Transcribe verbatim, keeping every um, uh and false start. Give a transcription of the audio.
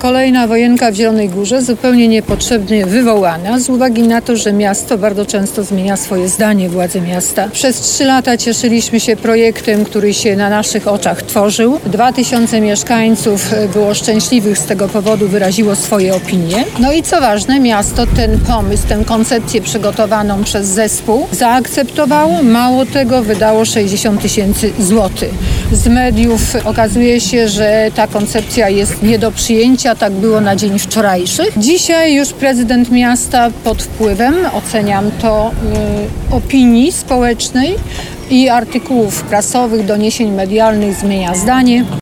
kolejna wojenka w Zielonej Górze, zupełnie niepotrzebnie wywołana, z uwagi na to, że miasto bardzo często zmienia swoje zdanie, władze miasta. Przez trzy lata cieszyliśmy się projektem, który się na naszych oczach tworzył. Dwa tysiące mieszkańców było szczęśliwych z tego powodu, wyraziło swoje opinie. No i co ważne, miasto ten pomysł, tę koncepcję przygotowaną przez zespół zaakceptowało. Mało tego, wydało sześćdziesiąt tysięcy złotych. Z mediów okazuje się, że ta koncepcja jest nie do przyjęcia. Tak było na dzień wczorajszy. Dzisiaj już prezydent miasta pod wpływem, oceniam to, y, opinii społecznej i artykułów prasowych, doniesień medialnych zmienia zdanie.